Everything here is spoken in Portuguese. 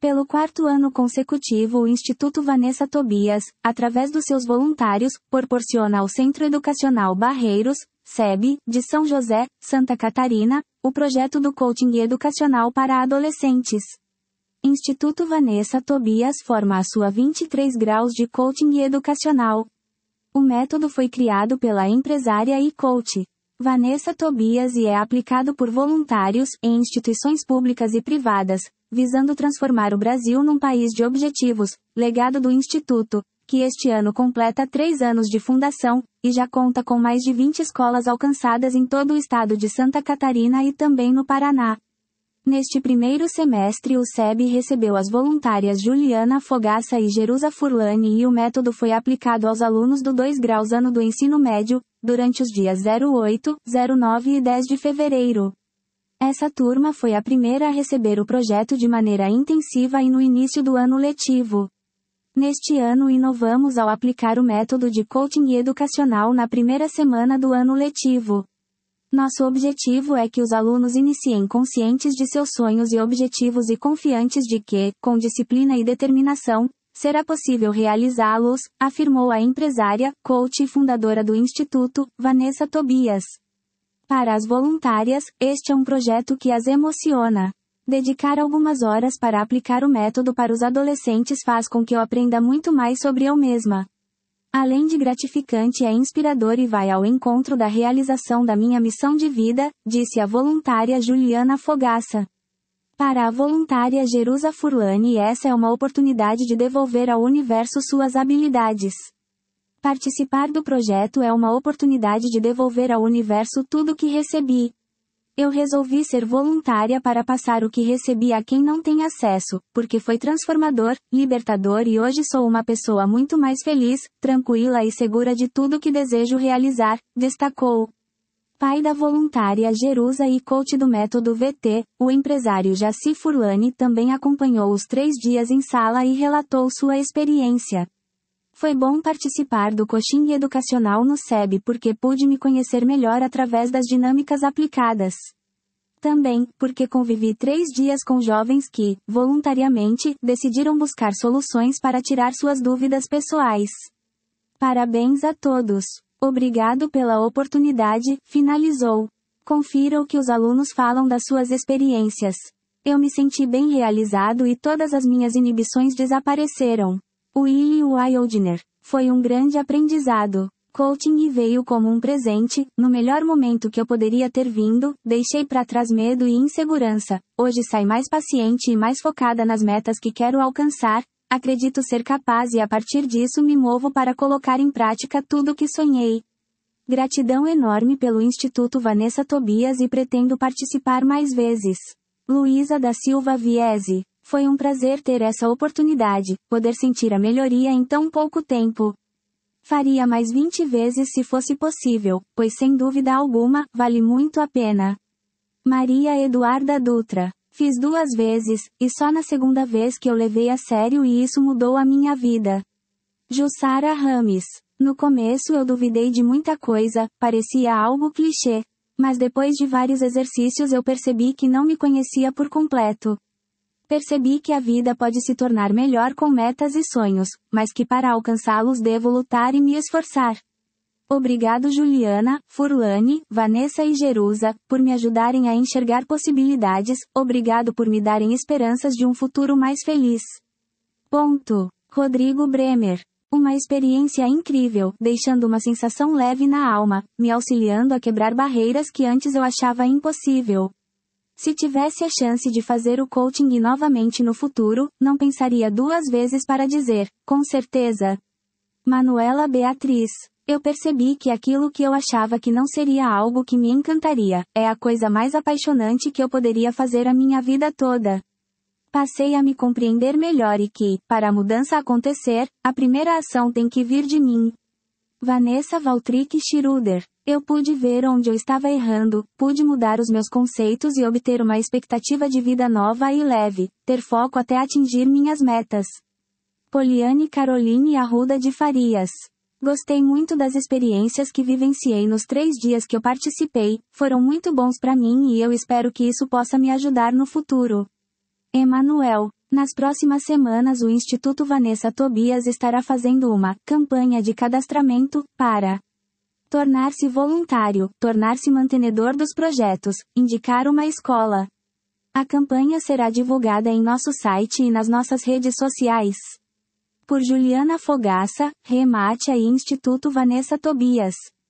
Pelo quarto ano consecutivo, o Instituto Vanessa Tobias, através dos seus voluntários, proporciona ao Centro Educacional Barreiros, SEB, de São José, Santa Catarina, o projeto do coaching educacional para adolescentes. Instituto Vanessa Tobias forma a sua 23 graus de coaching educacional. O método foi criado pela empresária e coach Vanessa Tobias e é aplicado por voluntários em instituições públicas e privadas, visando transformar o Brasil num país de objetivos. Legado do Instituto, que este ano completa 3 anos de fundação, e já conta com mais de 20 escolas alcançadas em todo o estado de Santa Catarina e também no Paraná. Neste primeiro semestre, o SEB recebeu as voluntárias Juliana Fogaça e Jerusa Furlani e o método foi aplicado aos alunos do 2 graus ano do ensino médio, durante os dias 08, 09 e 10 de fevereiro. Essa turma foi a primeira a receber o projeto de maneira intensiva e no início do ano letivo. Neste ano inovamos ao aplicar o método de coaching educacional na primeira semana do ano letivo. Nosso objetivo é que os alunos iniciem conscientes de seus sonhos e objetivos e confiantes de que, com disciplina e determinação, será possível realizá-los, afirmou a empresária, coach e fundadora do Instituto, Vanessa Tobias. Para as voluntárias, este é um projeto que as emociona. Dedicar algumas horas para aplicar o método para os adolescentes faz com que eu aprenda muito mais sobre eu mesma. Além de gratificante, é inspirador e vai ao encontro da realização da minha missão de vida, disse a voluntária Juliana Fogaça. Para a voluntária Jerusa Furlani, essa é uma oportunidade de devolver ao universo suas habilidades. Participar do projeto é uma oportunidade de devolver ao universo tudo que recebi. Eu resolvi ser voluntária para passar o que recebi a quem não tem acesso, porque foi transformador, libertador e hoje sou uma pessoa muito mais feliz, tranquila e segura de tudo que desejo realizar, destacou. Pai da voluntária Jerusa e coach do método VT, o empresário Jaci Furlani também acompanhou os 3 dias em sala e relatou sua experiência. Foi bom participar do coaching educacional no SEB porque pude me conhecer melhor através das dinâmicas aplicadas. Também, porque convivi 3 dias com jovens que, voluntariamente, decidiram buscar soluções para tirar suas dúvidas pessoais. Parabéns a todos. Obrigado pela oportunidade, finalizou. Confira o que os alunos falam das suas experiências. Eu me senti bem realizado e todas as minhas inibições desapareceram. Willie Wildner. Foi um grande aprendizado. Coaching veio como um presente, no melhor momento que eu poderia ter vindo, deixei para trás medo e insegurança. Hoje saio mais paciente e mais focada nas metas que quero alcançar, acredito ser capaz e a partir disso me movo para colocar em prática tudo o que sonhei. Gratidão enorme pelo Instituto Vanessa Tobias e pretendo participar mais vezes. Luísa da Silva Viese. Foi um prazer ter essa oportunidade, poder sentir a melhoria em tão pouco tempo. Faria mais 20 vezes se fosse possível, pois sem dúvida alguma, vale muito a pena. Maria Eduarda Dutra. Fiz 2 vezes, e só na segunda vez que eu levei a sério e isso mudou a minha vida. Jussara Rames. No começo eu duvidei de muita coisa, parecia algo clichê. Mas depois de vários exercícios eu percebi que não me conhecia por completo. Percebi que a vida pode se tornar melhor com metas e sonhos, mas que para alcançá-los devo lutar e me esforçar. Obrigado Juliana, Furlani, Vanessa e Jerusa, por me ajudarem a enxergar possibilidades, obrigado por me darem esperanças de um futuro mais feliz. Rodrigo Bremer. Uma experiência incrível, deixando uma sensação leve na alma, me auxiliando a quebrar barreiras que antes eu achava impossível. Se tivesse a chance de fazer o coaching novamente no futuro, não pensaria 2 vezes para dizer, com certeza. Manuela Beatriz. Eu percebi que aquilo que eu achava que não seria algo que me encantaria, é a coisa mais apaixonante que eu poderia fazer a minha vida toda. Passei a me compreender melhor e que, para a mudança acontecer, a primeira ação tem que vir de mim. Vanessa Valtric Schroeder. Eu pude ver onde eu estava errando, pude mudar os meus conceitos e obter uma expectativa de vida nova e leve, ter foco até atingir minhas metas. Poliane Caroline Arruda de Farias. Gostei muito das experiências que vivenciei nos 3 dias que eu participei, foram muito bons para mim e eu espero que isso possa me ajudar no futuro. Emanuel. Nas próximas semanas o Instituto Vanessa Tobias estará fazendo uma campanha de cadastramento para tornar-se voluntário, tornar-se mantenedor dos projetos, indicar uma escola. A campanha será divulgada em nosso site e nas nossas redes sociais. Por Juliana Fogaça, Rematia e Instituto Vanessa Tobias.